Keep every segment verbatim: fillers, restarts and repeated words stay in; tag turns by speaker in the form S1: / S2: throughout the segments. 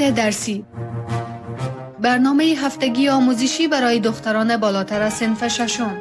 S1: درسی، برنامه هفتگی آموزشی برای دختران بالاتر از صنف ششم.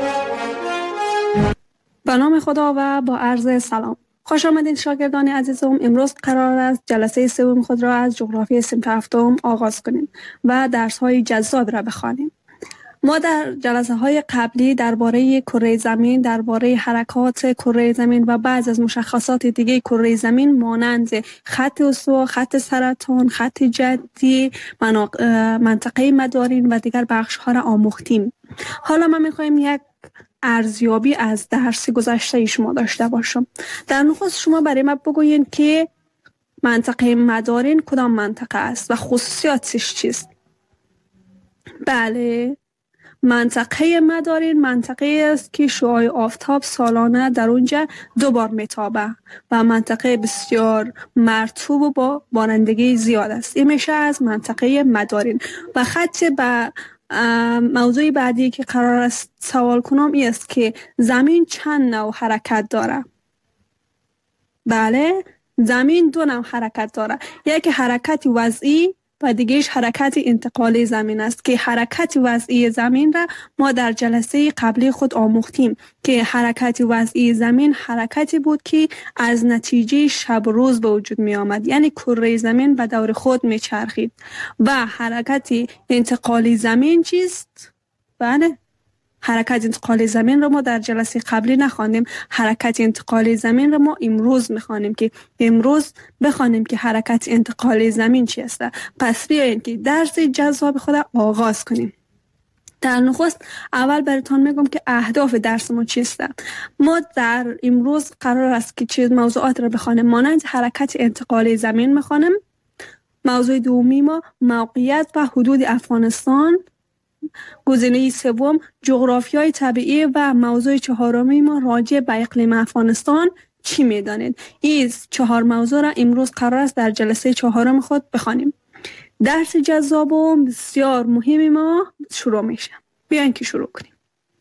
S2: به نام خدا و با عرض سلام. خوش آمدید شاگردان عزیزم. امروز قرار است جلسه سوم خود را از جغرافی صنف هفتم آغاز کنیم و درس‌های جذاب را بخوانیم. ما در جلسه های قبلی درباره کره زمین، درباره حرکات کره زمین و بعض از مشخصات دیگه کره زمین مانند خط استوا، خط سرطان، خط جدی، منطقه مدارین و دیگر بخش ها را آموختیم. حالا ما میخوایم یک ارزیابی از درس گذشته شما داشته باشم. در نخست شما برای ما بگوین که منطقه مدارین کدام منطقه است و خصوصیاتش چیست؟ بله، منطقه مدارین منطقه است که شعاع آفتاب سالانه در اونجا دو بار میتابه و منطقه بسیار مرطوب و با بارندگی زیاد است. این میشه از منطقه مدارین. و خط به موضوع بعدی که قرار است سوال کنم این است که زمین چند نوع حرکت داره؟ بله، زمین دو نوع حرکت داره. یکی حرکت وضعی و دیگهش حرکت انتقالی زمین است که حرکت وضعی زمین را ما در جلسه قبلی خود آموختیم که حرکت وضعی زمین حرکتی بود که از نتیجه شب و روز به وجود می آمد، یعنی کره زمین به دور خود می چرخید. و حرکت انتقالی زمین چیست؟ بله، حرکت انتقالی زمین رو ما در جلسه قبلی نخواندیم. حرکت انتقالی زمین رو ما امروز میخوانیم که امروز بخوانیم که حرکت انتقالی زمین چی است. پس بیاییم که درس جذاب خود آغاز کنیم. در نخست اول براتون میگم که اهداف درس ما چیست. ما در امروز قرار است که چیز موضوعات رو بخوانیم مانند حرکت انتقالی زمین میخوانیم. موضوع دومی ما موقعیت و حدود افغانستان. گزینه سوم جغرافیای طبیعی و موضوع چهارمی ما راجع به اقلیم افغانستان چی میدانید. این چهار موضوع را امروز قرار است در جلسه چهارم خود بخوانیم. درس جذاب و بسیار مهمی ما شروع میشه. بیاین که شروع کنیم.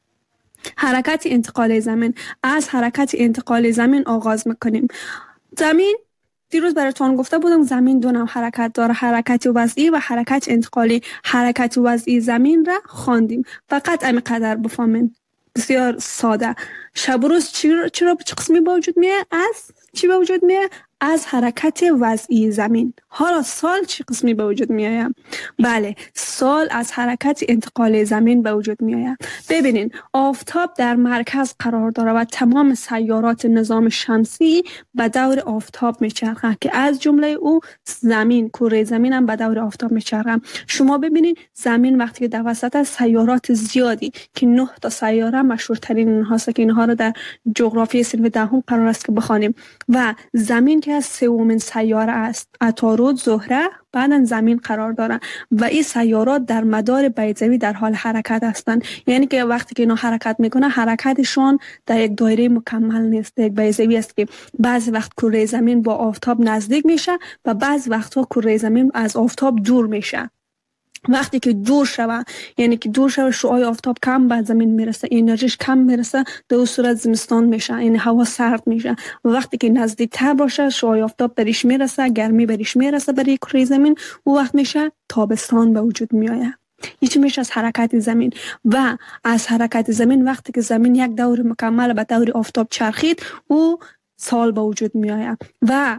S2: حرکت انتقال زمین. از حرکت انتقال زمین آغاز میکنیم. زمین دیروز براتون گفته بودم زمین دو نوع حرکت داره، حرکت وضعی و حرکت انتقالی. حرکت وضعی زمین را خواندیم. فقط همینقدر بفهمین، بسیار ساده. شب و روز چرا چرا چه قسمی به وجود میاد؟ از چی به وجود میاد؟ از حرکت وضعی زمین. حالا سال چه قسمی به وجود میاد؟ بله، سال از حرکت انتقال زمین به وجود میاد. ببینین، آفتاب در مرکز قرار داره و تمام سیارات نظام شمسی به دور آفتاب میچرخه که از جمله او زمین، کره زمین هم به دور آفتاب میچرخه. شما ببینین زمین وقتی در وسط سیارات زیادی که نه تا سیاره مشهورترین اینهاست که اینها رو در جغرافی صنف دهم قرار است که بخوانیم و زمین که از سومین سیاره است. عطارد، زهره، بعدن زمین قرار دارن و این سیارات در مدار بیضوی در حال حرکت هستند. یعنی که وقتی که اینا حرکت میکنه حرکتشون در یک دایره مکمل نیست، یک بیضوی است که بعضی وقت کره زمین با آفتاب نزدیک میشه و بعضی وقتها کره زمین از آفتاب دور میشه. وقتی که دور شوه، یعنی که دور شوه، شعاع آفتاب کم به زمین میرسه، انرژیش کم میرسه، در اون صورت زمستان میشه، یعنی هوا سرد میشه. و وقتی که نزدیک تر باشه، شعاع آفتاب بریش میرسه، گرمی بریش میرسه برای کره زمین، او وقت میشه تابستان به وجود میآید. هیچ میشه از حرکت زمین. و از حرکت زمین وقتی که زمین یک دور مکمل به دور آفتاب چرخید، او سال به وجود میآید. و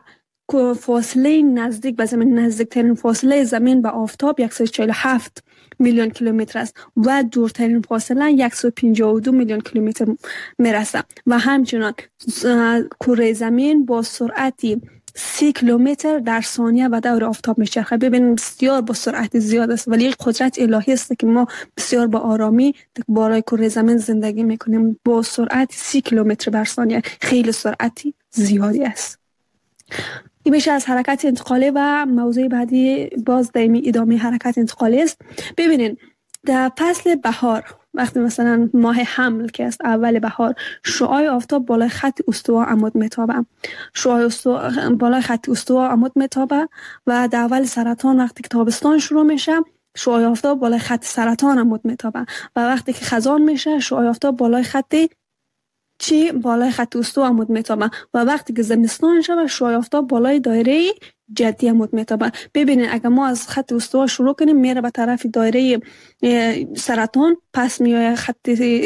S2: فاصله نزدیک به زمین، نزدیکترین فاصله زمین به آفتاب صد و چهل و هفت میلیون کیلومتر است و دورترین فاصله صد و پنجاه و دو میلیون کیلومتر میرسه. و همچنان کره زمین با سرعتی سی کیلومتر در ثانیه به دور آفتاب میچرخه. ببینید بسیار با سرعت زیاد است، ولی قدرت الهی است که ما بسیار با آرامی بالای کره زمین زندگی میکنیم. با سرعت سی کیلومتر بر ثانیه، خیلی سرعتی زیادی است. این میشه از حرکت انتقالی. و موضوع بعدی باز دائمی ادامه حرکت انتقالی است. ببینین، در فصل بهار وقتی مثلا ماه حمل که است، اول بهار، شعاع آفتاب بالای خط استوا عمود میتابه. شعاع استوا بالای خط استوا عمود میتابه و در اول سرطان وقتی که تابستان شروع میشه، شعاع آفتاب بالای خط سرطان عمود میتابه و وقتی که خزان میشه، شعاع آفتاب بالای خط چی بالای خط استوا عمود میتابه و وقتی که زمستان شود، شعاع آفتاب بالای دایره جدی هم میتابه. ببینید اگر ما از خط استوا شروع کنیم میره به طرف دایره سرطان، پس میای خط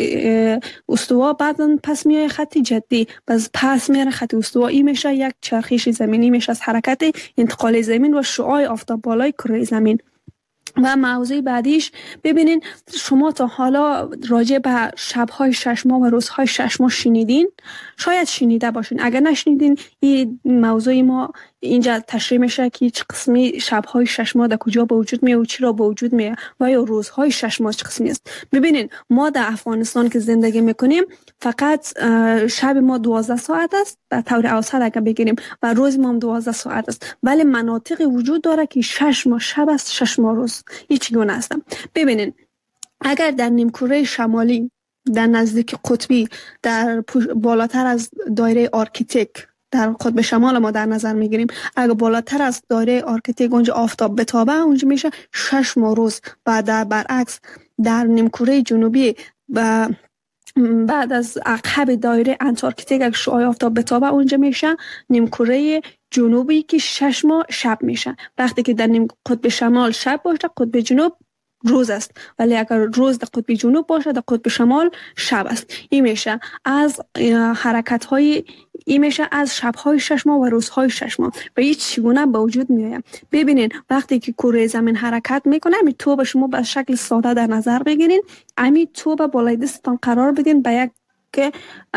S2: استوا، بعدن پس میای خط جدی، پس پس میره خط استوا. این میشه یک چرخش زمینی، میشه از حرکت انتقال زمین و شعاع آفتاب بالای کره زمین. و موضوع بعدیش ببینین، شما تا حالا راجع به شب‌های شش ماه و روزهای شش ماه شنیدین؟ شاید شنیده باشین. اگر نشنیدین، این موضوع ما اینجا تشریح میشه که چه قسمی شب‌های شش ماه در کجا به وجود میاد و چرا به وجود میاد و یا روزهای شش ماه چه قسمی است. ببینین ما در افغانستان که زندگی میکنیم فقط شب ما دوازده ساعت است به طور اوسط اگر بگیریم و روز ما هم دوازده ساعت است، ولی مناطق وجود داره که شش ماه شب است، شش ماه روز. این چگونه است؟ ببینین اگر در نیمکره شمالی در نزدیک قطبی در بالاتر از دایره آرکتیک در قطب شمال ما در نظر میگیریم، اگر بالاتر از دایره آرکتیک اونجا آفتاب بتابه اونجا میشه شش ماه روز. و در برعکس در نیمکره جنوبی و بعد از عقب دایره انتارکتیک اگر شعاع آفتاب بتابه اونجا میشه نیمکره جنوبی که شش ماه شب میشه. وقتی که در نیم قطب شمال شب باشه، قطب جنوب روز است، ولی اگر روز در قطب جنوب باشه در قطب شمال شب است. این میشه از حرکت های این میشه از شب‌های شش ماه و روزهای شش ماه و این چگونه به وجود میاد. ببینین وقتی که کره زمین حرکت میکنه، می تو به شما به شکل ساده در نظر بگیرین، امی تو به بالای دستتان قرار بدین به یک که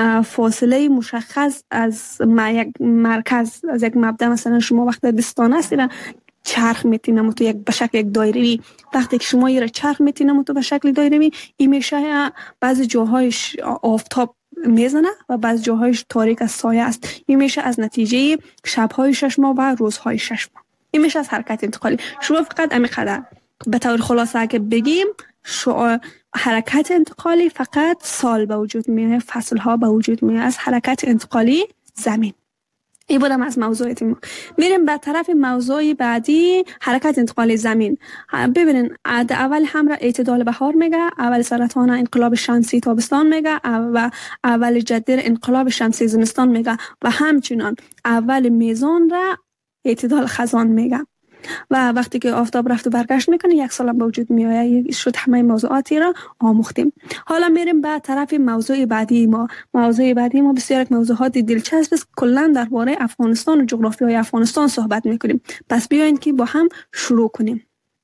S2: فاصله مشخص از یک مرکز، از یک مبدا. مثلا شما وقتی دستان هستید چرخ میتینم تو یک به شکل یک دایروی، وقتی که شما یه چرخ میتینم تو به شکل دایروی، این میشه بعضی جاهایش آفتاب میزنه و بعضی جاهایش تاریک از سایه است. این میشه از نتیجه شب‌های شش ماه و روزهای شش ماه. این میشه از حرکت انتقالی. شما فقط امیقدر به طور خلاصه که بگیم شو حرکت انتقالی فقط سال به وجود میاد، فصل ها به وجود میاد از حرکت انتقالی زمین. این بودم از موضوعات ما. میریم به طرف موضوع بعدی، حرکت انتقالی زمین. ببینین اول هم را اعتدال بهار میگه، اول سرطان انقلاب شمسی تابستان میگه و اول جدیر انقلاب شمسی زمستان میگه و همچنان اول میزان را اعتدال خزان میگه. و وقتی که آفتاب رفت و برگشت میکنه یک سال به وجود میاد. شد همه موضوعاتی را آموختیم. حالا میریم به طرف موضوع بعدی ما. موضوع بعدی ما بسیار یک موضوعات دلچسب است. کلا درباره افغانستان و جغرافیای افغانستان صحبت میکنیم. پس بیاین که با هم شروع کنیم.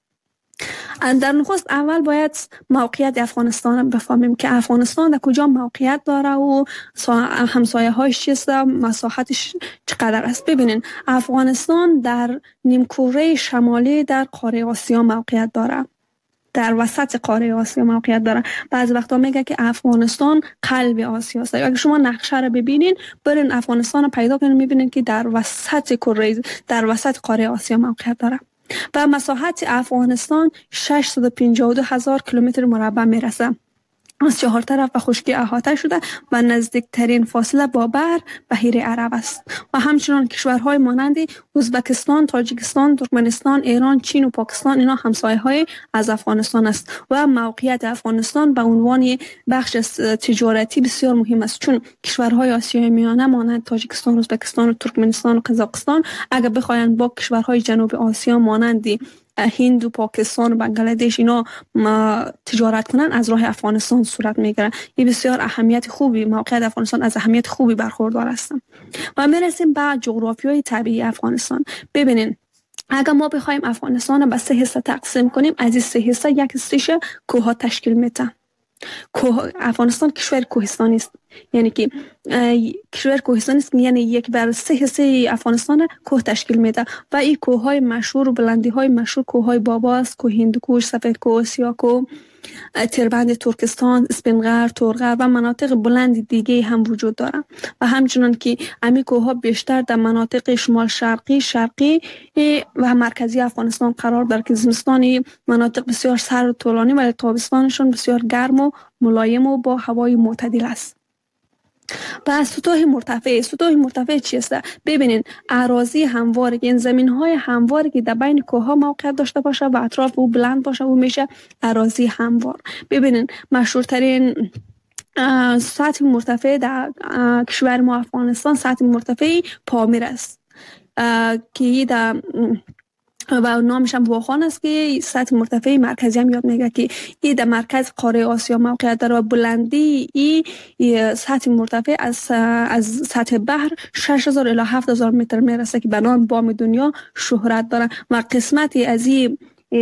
S2: در نخست اول باید موقعیت افغانستان بفهمیم که افغانستان در کجا موقعیت داره و همسایه هایش چیست، مساحتش چقدر است. ببینین افغانستان در نیمکره شمالی در قاره آسیا موقعیت داره، در وسط قاره آسیا موقعیت داره. بعضی وقتا میگه که افغانستان قلب آسیا است. اگه شما نقشه رو ببینین، برین افغانستان رو پیدا کنین، میبینین که در وسط کره در وسط قاره آسیا موقعیت داره و مساحت افغانستان ششصد و پنجاه و دو هزار کیلومتر مربع میرسه. از چهار طرف به خشکی احاطه شده و نزدیکترین فاصله با بحر بحیر عرب است و همچنان کشورهای مانند ازبکستان، تاجیکستان، ترکمنستان، ایران، چین و پاکستان اینا همسایه های از افغانستان است و موقعیت افغانستان به عنوان بخش تجارتی بسیار مهم است، چون کشورهای آسیای میانه مانند تاجیکستان، ازبکستان و ترکمنستان و قزاقستان اگر بخواین با کشورهای جنوب آسیا مانند هند و پاکستان و بنگلادش اینا تجارت کنن، از راه افغانستان صورت میگیره. این بسیار اهمیت خوبی، موقعیت افغانستان از اهمیت خوبی برخوردار است. و میرسیم به جغرافیای طبیعی افغانستان. ببینین اگر ما بخوایم افغانستان رو به سه حصه تقسیم کنیم، از این سه حصه یک حصهش کوه تشکیل میده. کوه افغانستان کشور کوهستانی است، یعنی که کشور کوهستانی است، یعنی یک بر سه حصه افغانستان کوه تشکیل میده و این کوههای مشهور و بلندی های مشهور کوههای بابا است، کوه هندوکش، سفید کوه، سیاه کوه، تیربند ترکستان، اسپنغر، تورغر و مناطق بلند دیگه هم وجود داره و همچنان که امی کوهها بیشتر در مناطق شمال شرقی، شرقی و مرکزی افغانستان قرار داره که زمستانی مناطق بسیار سرد و طولانی ولی تابستانشون بسیار گرم و ملایم و با هوای معتدل است. و سطوح مرتفع، سطوح مرتفع چیست؟ ببینین اراضی همواره، این زمین های همواره که در بین کوه ها موقعیت داشته باشه و اطراف او بلند باشه او میشه اراضی هموار. ببینین مشهورترین سطح مرتفع در کشور ما افغانستان سطح مرتفع پامیر است. که در و نامش هم واخان است که سطح مرتفع مرکزی هم یاد میگه که این در مرکز قاره آسیا موقعیت داره و بلندی این سطح مرتفع از از سطح بحر شش هزار الی هفت هزار متر میرسه که به نام بام دنیا شهرت داره و قسمتی از این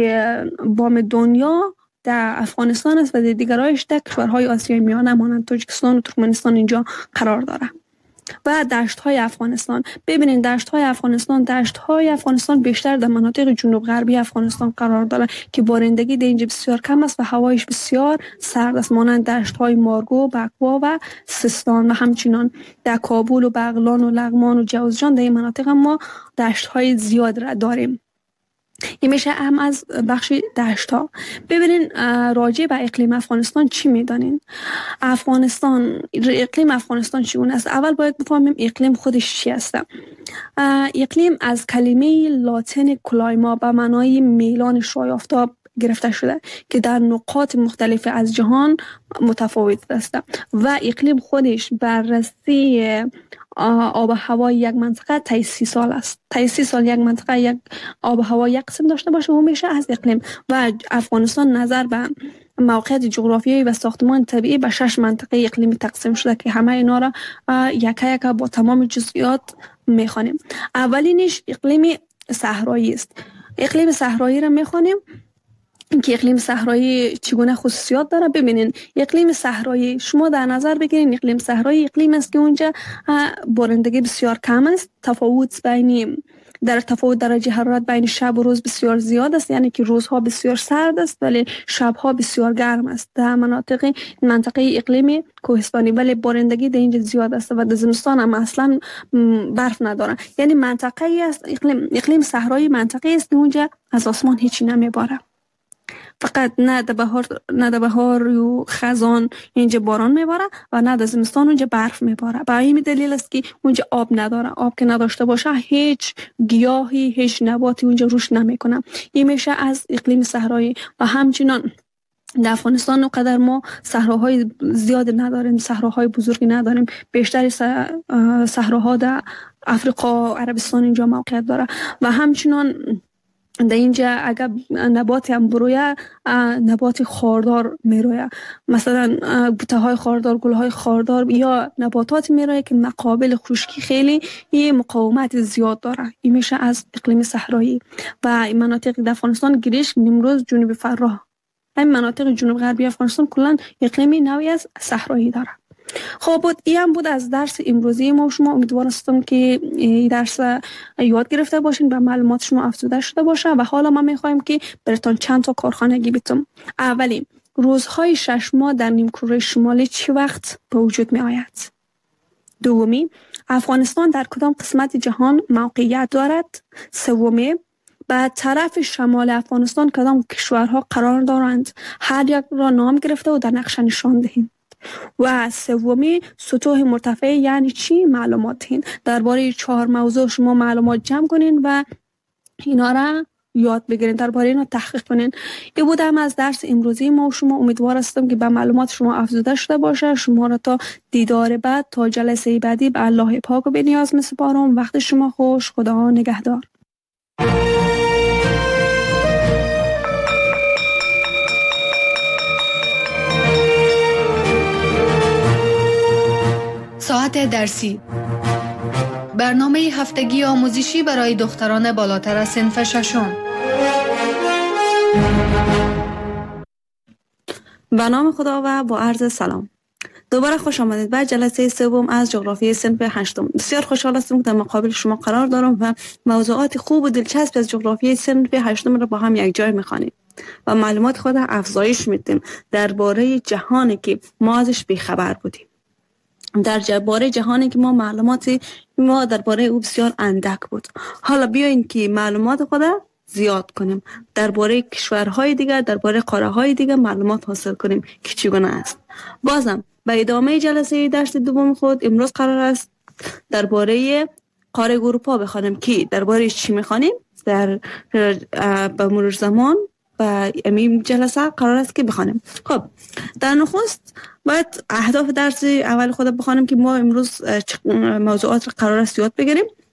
S2: بام دنیا در افغانستان است و در دیگرایش در کشورهای آسیای میانه مانند تاجیکستان و ترکمنستان اینجا قرار داره. و دشت های افغانستان، ببینید دشت های افغانستان دشت های افغانستان بیشتر در مناطق جنوب غربی افغانستان قرار داره که بارندگی در اینجا بسیار کم است و هوایش بسیار سرد است، مانند دشت های مارگو، بکوا و سیستان و همچنان در کابل و بغلان و لغمان و جوزجان در این مناطق ما دشت های زیاد را داریم. این میشه هم از بخش دشت ها. ببینین راجع به اقلیم افغانستان چی میدانین؟ افغانستان اقلیم افغانستان چگونه است؟ اول باید بفهمیم اقلیم خودش چی است. اقلیم از کلمه لاتین کلایما به معنای میلان شعاع آفتاب گرفته شده که در نقاط مختلف از جهان متفاوت است و اقلیم خودش بررسی آب و هوای یک منطقه تا سی سال است. تا سی سال یک منطقه یک آب و هوا یک قسم داشته باشه و میشه از اقلیم. و افغانستان نظر به موقعیت جغرافیایی و ساختمان طبیعی به شش منطقه اقلیمی تقسیم شده که همه اینا را یک یک با تمام جزئیات میخوانیم. اولینش اقلیم صحرایی است. اقلیم صحرایی را میخوانیم که اقلیم صحرایی چگونه خصوصیات داره. ببینین اقلیم صحرایی شما در نظر بگیرین اقلیم صحرایی اقلیم است که اونجا بارندگی بسیار کم است، تفاوت بین در تفاوت درجه حرارت بین شب و روز بسیار زیاد است، یعنی که روزها بسیار سرد است ولی شبها بسیار گرم است. در مناطق منطقه اقلیم کوهستانی ولی بارندگی در اینجا زیاد است و در زمستان هم اصلا برف نداره. یعنی منطقه است اقلیم اقلیم صحرایی منطقه است که اونجا از آسمان هیچی نمیباره، فقط نه در بهار نه در بهار و خزان اینجا باران میباره و نه در زمستان اونجا برف میباره. به این دلیل است که اونجا آب نداره. آب که نداشته باشه هیچ گیاهی هیچ نباتی اونجا رشد نمیکنه. این میشه از اقلیم صحرایی. و همچنان در افغانستان اونقدر ما صحراهای زیاد نداریم، صحراهای بزرگی نداریم. بیشتر صحراها در افریقا، عربستان اینجا موقعیت داره و همچنان در اینجا اگر نبات هم برویه نبات خاردار میرویه، مثلا بوته های خاردار، گل های خاردار یا نباتات میرویه که مقابل خشکی خیلی یه مقاومت زیاد داره. این میشه از اقلیم صحرایی. و این مناطق در افغانستان گریشک، نیمروز، جنوب فراه، این مناطق جنوب غربی افغانستان کلا اقلیمی نوعی از صحرایی داره. خب بود این هم بود از درس امروزی ما. شما امیدوار هستم که این درس یاد گرفته باشین و معلومات شما افزوده شده باشه. و حالا ما میخوایم که براتون چند تا کارخانگی بتم. اولی، روزهای شش ماه در نیمکره شمالی چه وقت به وجود می آید؟ دومی، افغانستان در کدام قسمت جهان موقعیت دارد؟ سومی، به طرف شمال افغانستان کدام کشورها قرار دارند؟ هر یک را نام گرفته و در نقشه نشان دهید. و سومی، سطوح مرتفع یعنی چی؟ معلومات دهید. درباره چهار موضوع شما معلومات جمع کنین و اینا را یاد بگیرین، درباره اینا تحقیق کنین. این بود هم از درس امروزی ما. شما امیدوار هستم که به معلومات شما افزوده شده باشه. شما را تا دیدار بعد، تا جلسه بعدی به الله پاک و به نیاز میسپارم. وقت شما خوش. خدا نگهدار.
S1: ساعت درسی، برنامه هفتگی آموزشی برای دختران بالاتر از صنف ششم.
S3: به نام خدا و با عرض سلام. دوباره خوش آمدید به جلسه سوم از جغرافیای صنف هشتم. بسیار خوشحال هستم که در مقابل شما قرار دارم و موضوعات خوب و دلچسب از جغرافیای صنف هشتم را با هم یک جای می‌خوانیم و معلومات خود افزایش میدیم درباره جهانی که ما ازش بی‌خبر بودیم. در باره جهانی که ما معلوماتی ما درباره او بسیار اندک بود. حالا بیاین که معلومات خود زیاد کنیم، درباره کشورهای دیگر، درباره قاره‌های دیگر معلومات حاصل کنیم که چگونه است. بازم به ادامه جلسه درس دوم خود امروز قرار است درباره قاره اروپا بخوانیم که درباره چی میخوانیم در به مرور زمان و امیم جلسه قرار است که بخوانیم. خب در نخست باید اهداف درس اول خود بخوانیم که ما امروز موضوعات را قرار است یاد بگیریم.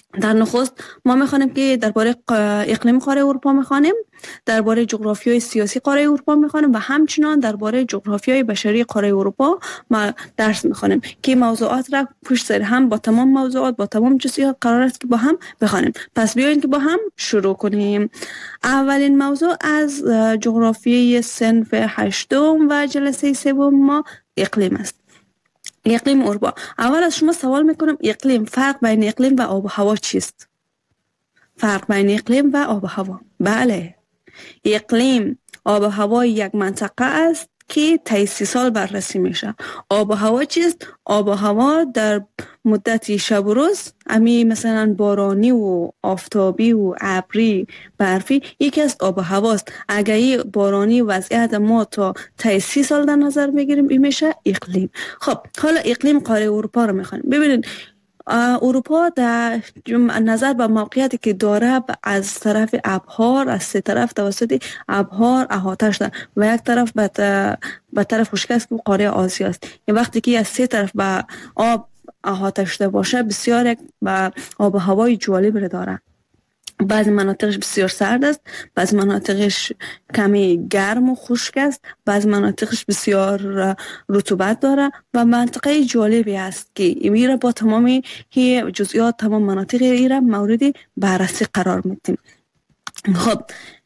S3: در نخست ما میخوانیم که درباره اقلیم قاره اروپا میخوانیم، درباره جغرافیای سیاسی قاره اروپا میخوانیم و همچنان درباره جغرافیای بشری قاره اروپا ما درس میخوانیم که موضوعات را پشت سر هم با تمام موضوعات با تمام جزئیات قرار است که با هم بخوانیم. پس بیایید که با هم شروع کنیم. اولین موضوع از جغرافیای صنف هشتم و جلسه سوم ما اقلیم است. اقلیم اروپا. اول از شما سوال میکنم اقلیم، فرق بین اقلیم و آب و هوا چیست؟ فرق بین اقلیم و آب و هوا. بله، اقلیم آب و هوای یک منطقه است که طی سی سال بررسی میشه. آب و هوا چیست؟ آب و هوا در مدت شب و روز، امی مثلا بارانی و آفتابی و ابری برفی، یکی از آب و هواست. اگر این بارانی وضعیت ما تا طی سی سال در نظر بگیریم، این میشه اقلیم. خب حالا اقلیم قاره اروپا رو میخوانیم. ببینید اروپا در نظر به موقعیتی که داره از طرف ابحار، از سه طرف توسط ابحار احاطه شده و یک طرف به طرف خشک است که قاره آسیا است. این وقتی که از سه طرف به آب احاطه شده باشه، بسیار با آب و هوای جالب داره. بعضی مناطقش بسیار سرد است، بعضی مناطقش کمی گرم و خشک است، بعضی مناطقش بسیار رطوبت داره و منطقه جالبی است که ایره با تمامی جزئیات تمام مناطق ایره مورد بررسی قرار میدیم. خب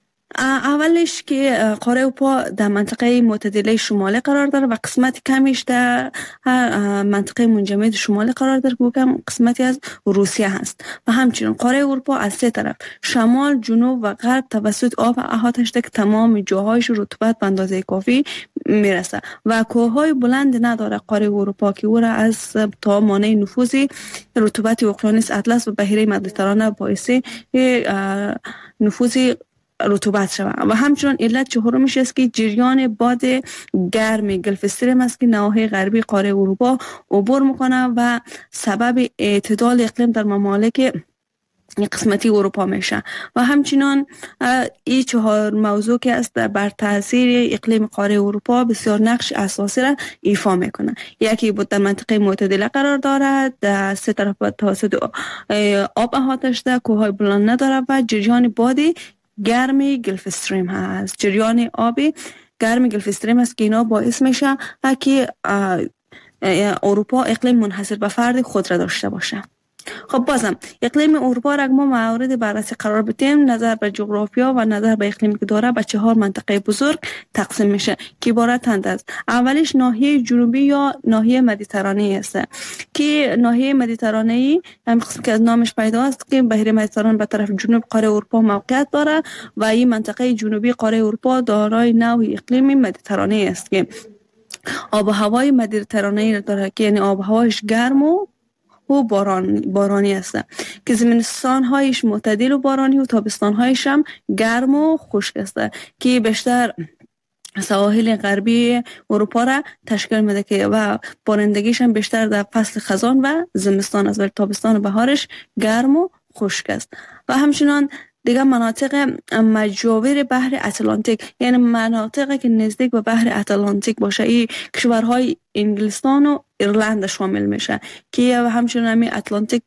S3: اولش که قاره اروپا در منطقه معتدله شمالی قرار داره و قسمت کمیش در منطقه منجمد شمالی قرار داره که کم قسمتی از روسیه هست. و همچنین قاره اروپا از سه طرف شمال، جنوب و غرب توسط آب احاطه شده که تمام جاهایش رطوبت به اندازه کافی میرسه و کوههای بلند نداره قاره اروپا که او را از تا مانع نفوذ رطوبت اقیانوس اطلس و بحیره مدیترانه باعث نفوذ رطوبت شود. و همچنان علت چهارمش است که جریان باد گرم گلف استریم است که نواحی غربی قاره اروپا عبور میکنه و سبب اعتدال اقلیم در ممالک قسمتی اروپا میشه. و همچنان این چهار موضوع که است بر تاثیر اقلیم قاره اروپا بسیار نقش اساسی را ایفا میکنه. یکی بود در منطقه معتدله قرار دارد، در سه طرف توسط آب احاطه شده، کوههای بلند نداره و جریان باد گرم گلف استریم هست. جریان آبی گرم گلف استریم است که اینا باعث میشه که اروپا اقلیم منحصر به فرد خود را داشته باشه. خب بازم اقلیم اروپا را ما مورد بررسی قرار بدیم، نظر به جغرافیا و نظر به اقلیمی که داره به چهار منطقه بزرگ تقسیم میشه که عبارتند از اولیش ناحیه جنوبی یا ناحیه مدیترانه است که ناحیه مدیترانه هم قسم که از نامش پیدا است که بحیره مدیترانه به طرف جنوب قاره اروپا موقعیت داره و این منطقه جنوبی قاره اروپا دارای نوع اقلیم مدیترانه است که آب و هوای مدیترانه داره که یعنی آب و هوایش گرم و و باران بارانی است که زمستان هایش معتدل و بارانی و تابستان هایش هم گرم و خشک است که بیشتر سواحل غربی اروپا را تشکیل میده که و بارندگیش هم بیشتر در فصل خزان و زمستان است، ولی تابستان و بهارش گرم و خشک است. و همچنان دیگه مناطق مجاور بحر اتلانتیک، یعنی مناطقی که نزدیک به بحر اتلانتیک باشه، این کشورهای انگلستان و ایرلند شامل میشه که همچنین همی اتلانتیک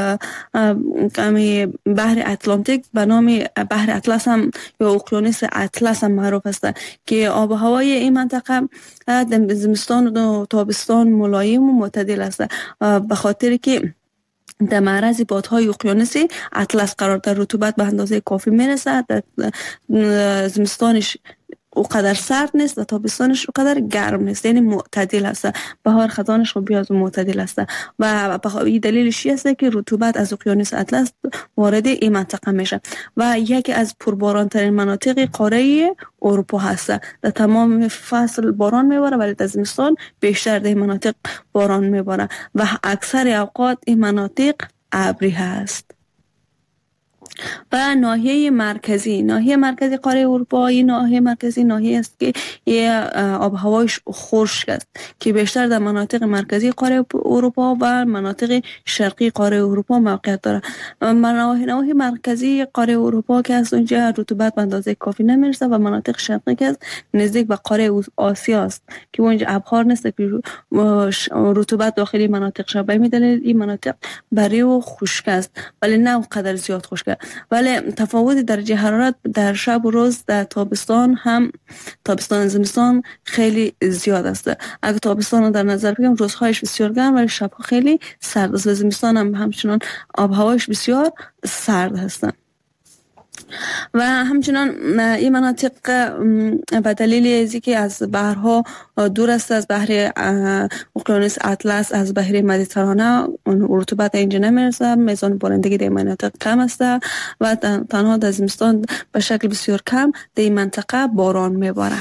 S3: همی بحر اتلانتیک به نام بحر اطلس هم یا اقیانوس اطلس هم معروف است که آب و هوای این منطقه زمستان و تابستان ملایم و معتدل است به خاطر که در معرض بادهای اقیانوسی اطلس قرار داره. رطوبت به اندازه کافی میرسه، در زمستانش اونقدر سرد نیست و تابستانش اونقدر گرم نیست، یعنی معتدل است. بهار خزانش خب بیاز معتدل است و این دلیلش است که رطوبت از اقیانوس اطلس وارد این منطقه میشه و یکی از پرباران ترین مناطق قاره اروپا هست. در تمام فصل باران میباره ولی در زمستان بیشتر در این مناطق باران میباره و اکثر اوقات این مناطق ابری هست. و ناحیه مرکزی ناحیه مرکزی قاره اروپا، این ناحیه مرکزی ناحیه است که آب و هوایش خشک است که بیشتر در مناطق مرکزی قاره اروپا و مناطق شرقی قاره اروپا موقعیت دارد. ناحیه مرکزی قاره اروپا که از اونجا رطوبت به اندازه کافی نمیرسه و مناطق شرقی که نزدیک به قاره آسیا است که اونجا ابخار نیست که رطوبت داخلی مناطق شبه میدهد. این مناطق بری و خشک است ولی نه اونقدر زیاد خشک است. ولی تفاوت درجه حرارت در شب و روز در تابستان هم تابستان زمستان خیلی زیاد است. اگر تابستان رو در نظر بگیریم روزهایش بسیار گرم ولی شبها خیلی سرد است و زمستان هم همچنان آب هوایش بسیار سرد هستند. و همچنان این مناطق به دلیل از که از بحرها دور است، از بحر اقیانوس اطلس، از بحر مدیترانه، رطوبت اینجا نمیرسه، میزان بارندگی در مناطق کم است و تنها در زمستان به شکل بسیار کم در این منطقه باران میباره.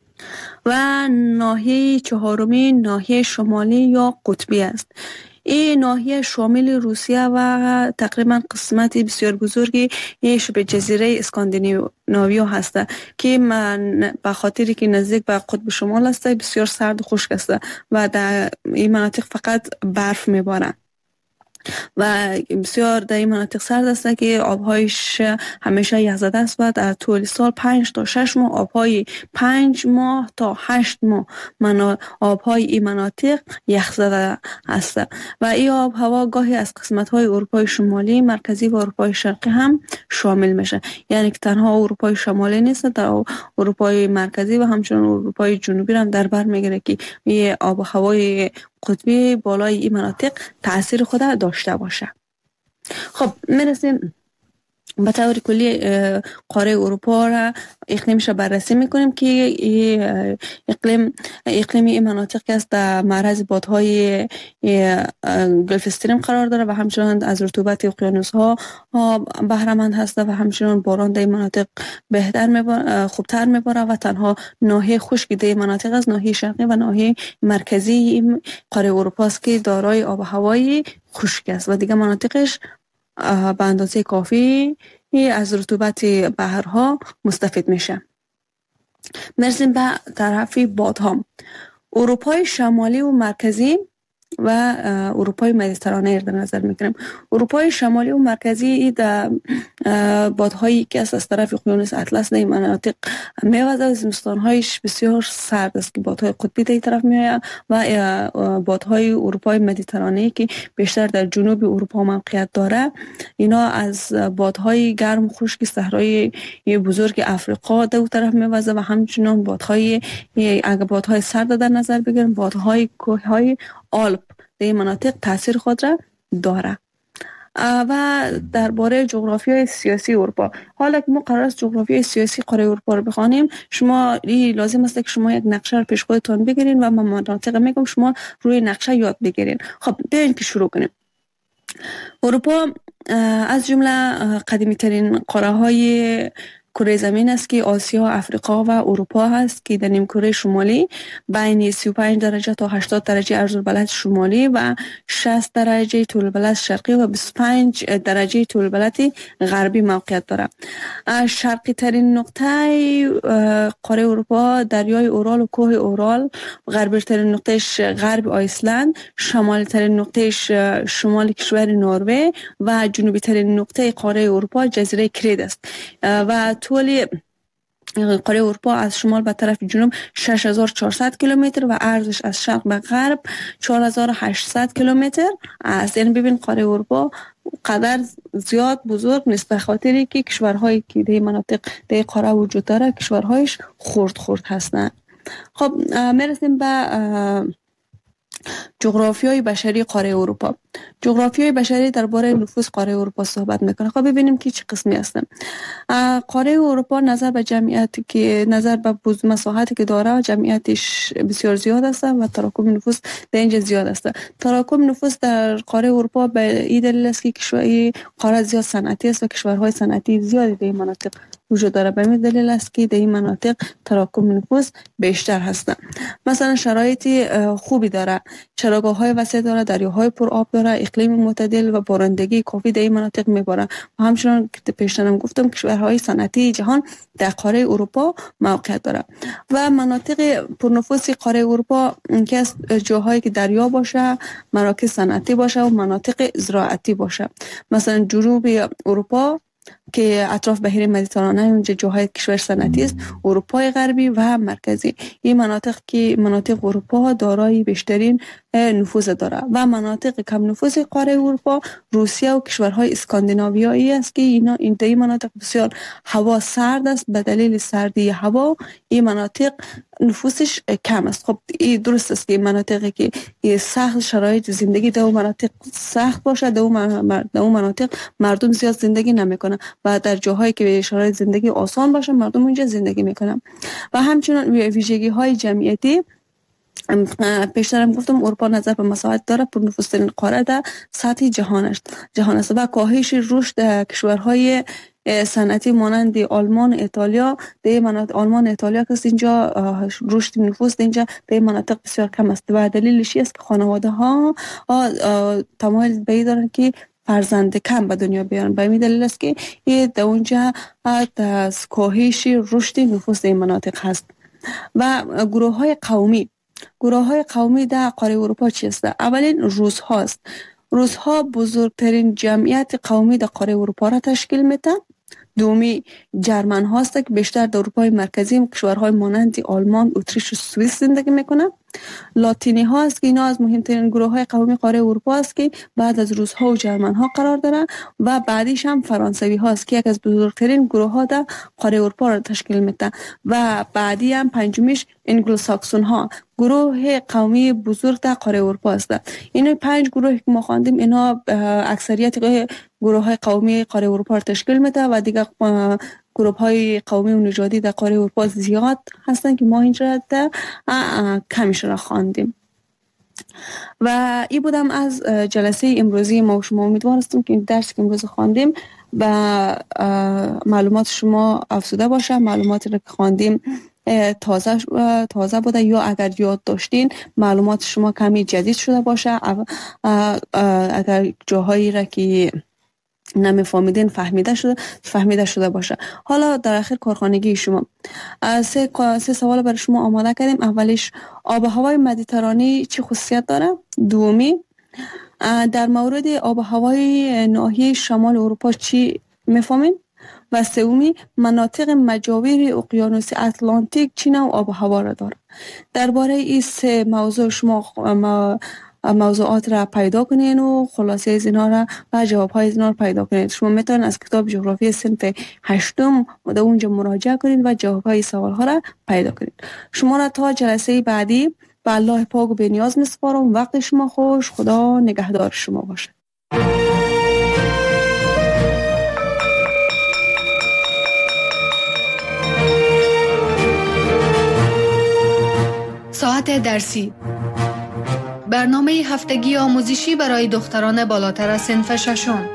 S3: و ناحیه چهارمی ناحیه شمالی یا قطبی است. این ناحیه شامل روسیه و تقریبا قسمت بسیار بزرگی شبه جزیره اسکاندیناویا هست که من به خاطری که نزدیک به قطب شمال است بسیار سرد و خشک است و در این مناطق فقط برف میبارد و بسیار در این مناطق سرد است که آبهایش همیشه یخزده است و در طول سال پنج تا شش ماه آبهای پنج ماه تا هشت ماه منا... آبهای این مناطق یخزده است و این آب هوا گاهی از قسمت‌های اروپای شمالی، مرکزی و اروپای شرقی هم شامل میشه. یعنی که تنها اروپای شمالی نیست، در اروپای مرکزی و همچنین اروپای جنوبی هم در بر میگیره که این آب و هوای قطبی بالای این مناطق تأثیر خود داشته باشه. خب میرسیم به طور کلی قاره اروپا را اقلیمش بررسی میکنیم که اقلیم اقلیمی این مناطق که است در معرض بادهای گلف استریم قرار داره و همچنان از رطوبت اقیانوس ها بهره مند هست و همچنان باران در این مناطق بهتر میباره، خوبتر میباره و تنها ناحیه خشک در این مناطق از ناحیه شرقی و ناحیه مرکزی قاره اروپا است که دارای آب و هوای خشک است و دیگه مناطقش به اندازه کافی از رطوبت بحرها مستفید میشه. مرسیم به طرف بادها. اروپای شمالی و مرکزی و اروپای مدیترانه در نظر میگیریم. اروپای شمالی و مرکزی در بادهایی که از طرف اقیانوس اطلس در این مناطق میوزه و زمستانهایش بسیار سرد است که بادهای قطبی در این طرف میآید و بادهای اروپای مدیترانه که بیشتر در جنوب اروپا موقعیت داره اینا از بادهای گرم و خشک صحرای بزرگ افریقا در اون طرف میوزه و همچنین بادهای اگه بادهای سرد در نظر بگیریم بادهای کوههای آلپ در این مناطق تاثیر خود را داره. و درباره جغرافیای سیاسی اروپا، حالا که ما قرار است جغرافیای سیاسی قاره اروپا رو بخوانیم، شما لازم است که شما یک نقشه رو پیش خودتون بگیرین و من مناطق میگم شما روی نقشه یاد بگیرین. خب بیاین که شروع کنیم. اروپا از جمله قدیمی ترین قاره های کره زمین است که آسیا، افریقا و اروپا هست که در نیمکره شمالی بین سی و پنج درجه تا هشتاد درجه عرض البلد شمالی و شصت درجه طول البلد شرقی و بیست و پنج درجه طول البلد غربی موقعیت دارد. شرقی ترین نقطه قاره اروپا دریای اورال و کوه اورال، غربی ترین نقطهش غرب آیسلند، شمالی ترین نقطهش شمال کشور نروژ و جنوبی ترین نقطه قاره اروپا جزیره کرید است و طول قاره اروپا از شمال به طرف جنوب شش هزار و چهارصد کیلومتر و عرضش از شرق به غرب چهار هزار و هشتصد کیلومتر است. یعنی ببین قاره اروپا قدر زیاد بزرگ نیست به خاطری که کشورهایی که در مناطق در قاره وجود داره کشورهایش خرد خرد هستند. خب میرسیم به جغرافیای بشری قاره اروپا. جغرافیای بشری درباره نفوس قاره اروپا صحبت میکنه. خب ببینیم که چه قسمی هستن. قاره اروپا نظر به جمعیتی که نظر به مساحتی که داره جمعیتش بسیار زیاد است و تراکم نفوس در اینجا زیاد است. تراکم نفوس در قاره اروپا به این دلیل است که کشورهای قاره زیاد صنعتی است و کشورهای صنعتی زیادی در این مناطق وجود داره. به همین دلیل است که در این مناطق تراکم نفوس بیشتر هست. مثلا شرایط خوبی داره، چراگاه های وسیع داره، دریاهای پر آب داره، اقلیم معتدل و بارندگی کافی در این مناطق میباره و همچنان که پیشترم گفتم کشورهای صنعتی جهان در قاره اروپا موقعیت داره. و مناطق پرنفوس قاره اروپا که از جاهایی که دریا باشه، مراکز صنعتی باشه و مناطق زراعتی باشه. مثلا جنوب اروپا که اطراف بحیر مدیترانه اونجا جاهای کشور صنعتی است، اروپای غربی و مرکزی، این مناطق که مناطق اروپا دارای بیشترین نفوذ داره. و مناطق کم نفوذ قاره اروپا روسیه و کشورهای اسکاندیناویایی است که اینا این این مناطق بسیار هوا سرد است. به دلیل سردی هوا این مناطق نفوسش کم است. خب این درست است که مناطقی که این سخت شرایط زندگی در اون مناطق سخت باشه، در اون مناطق مردم زیاد زندگی نمیکنه و در جاهایی که شرایط زندگی آسان باشه مردم اونجا زندگی میکنن. و همچنین ویژگی های جمعیتی پیشترم گفتم اروپا نظر به مساحت داره، پرنفوذترین قاره در سطح جهان است جهان است و کاهش رشد کشورهای صنعتی مانند آلمان، ایتالیا، در مناطق آلمان، ایتالیا که اینجا رشد نفوس اینجا در مناطق بسیار کم است و دلیلش است که خانواده ها تمایل به این دارن که فرزند کم به دنیا بیارن. به این دلیل است که این در اونجا از کاهش رشد نفوس این مناطق هست. و گروه های قومی گروه های قومی در قاره اروپا چی است؟ اولین روس هاست. روس ها بزرگترین جمعیت قومی در قاره اروپا را تشکیل میده. دومی جرمن هاست که بیشتر در اروپای مرکزی کشورهای مانند آلمان، اتریش و سوئیس زندگی میکنه. لاتینی ها است که اینا از مهمترین گروه های قومی قاره اروپا است که بعد از روس ها و جرمن ها قرار داره. و بعدیش هم فرانسوی ها است که یک از بزرگترین گروه ها در قاره اروپا را تشکیل میده. و بعدی هم پنجمیش انگلو ساکسون ها، گروه قومی بزرگ در قاره اروپا است. این پنج گروه که ما خواندیم اینا اکثریت گروه های قومی قاره اروپا را تشکیل میده و دیگه گروه های قومی و نژادی در قاره اروپا زیاد هستن که ما اینجا در کمیش را خواندیم. و این بودم از جلسه امروزی ما و شما. امیدوار هستم که این درس که امروز خواندیم و معلومات شما افزوده باشه، معلوماتی را که خواندیم تازه تازه بوده یا اگر یاد داشتین معلومات شما کمی جدید شده باشه، اگر جاهایی را که نمیفهمیدین فهمیده شده فهمیده شده باشه. حالا در آخر کارخانگی شما سه سه سوال برای شما آماده کردیم. اولیش آب و هوای مدیترانه چه خصوصیت داره؟ دومی در مورد آب و هوای ناحیه شمال اروپا چی میفهمین؟ و سومی مناطق مجاور اقیانوس اتلانتیک چه نوع آب و هوا را داره؟ درباره این سه موضوع شما موضوعات را پیدا کنین و خلاصه از اینا را و جواب های از اینا را پیدا کنین. شما میتونید از کتاب جغرافی صنف هشتم در اونجا مراجعه کنین و جواب های سوال ها را پیدا کنین. شما را تا جلسه بعدی به الله پاک و بی‌نیاز میسپارم. وقت شما خوش. خدا نگهدار شما باشه.
S1: ساعت درسی، برنامه هفتگی آموزشی برای دختران بالاتر از صنف ششم.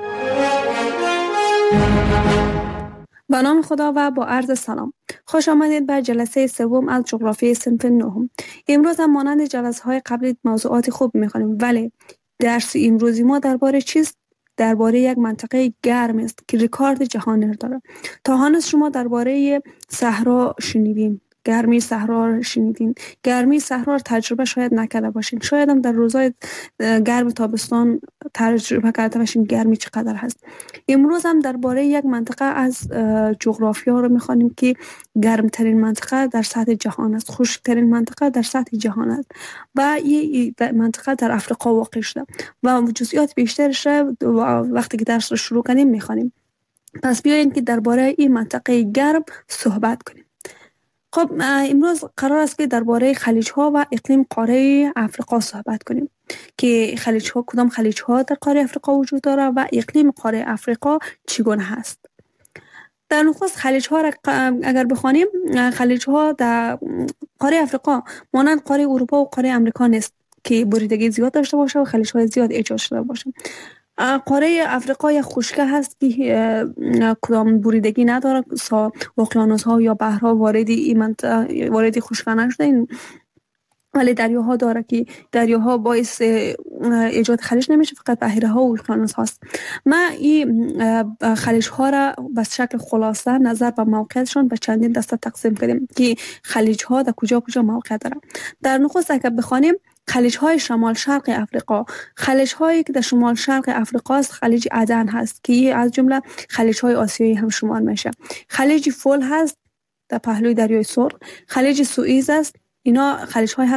S2: به نام خدا و با عرض سلام. خوش آمدید به جلسه سوم از جغرافی صنف نهم. امروز هم مانند جلسه های قبلی موضوعات خوب می‌خوانیم، ولی درس امروزی ما درباره چیست؟ درباره یک منطقه گرم است که رکورد جهانی داره. تا هنوز شما درباره صحرا شنیدین، گرمی صحرا رو شنیدین. گرمی صحرا رو تجربه شاید نکرده باشین، شاید هم در روزهای گرم تابستان تجربه کرده باشین گرمی چقدر هست. امروز هم درباره یک منطقه از جغرافیا رو میخوانیم که گرمترین منطقه در سطح جهان است، خشکترین منطقه در سطح جهان است و این منطقه در افریقا واقع شده و جزئیات بیشترش وقتی که درس رو شروع کنیم میخوانیم. پس بیاین که درباره این منطقه گرم صحبت کنیم. خب امروز قرار است که درباره خلیج ها و اقلیم قاره افریقا صحبت کنیم که خلیج ها کدام خلیج ها در قاره افریقا وجود داره و اقلیم قاره افریقا چگونه هست. در نخست خلیج ها را اگر بخوانیم، خلیج ها در قاره افریقا مانند قاره اروپا و قاره امریکا نیست که بریدگی زیاد داشته باشه و خلیج های زیاد ایجاد شده باشه. قاره افریقا خشکه هست که اه، کدام بریدگی نداره، سا- اقیانوس ها یا بحرها وارد این منطقه وارد خشکه نشده، ولی دریاها داره که دریاها باعث اه، ایجاد خلیج نمیشه، فقط بحیره ها و اقیانوس هاست. من این اه، خلیج ها را به شکل خلاصه نظر به موقعیتشان به چندین دسته تقسیم کردیم که خلیج ها در کجا کجا موقع داره. در نخست اگر بخوانیم خلیج های شمال شرق افریقا، خلیج هایی که در شمال شرق افریقا است خلیج عدن هست که از جمله خلیج های آسیایی هم شمار میشه. خلیج فول هست در پهلوی دریای سرخ، خلیج سوئیز است، اینا خلیج های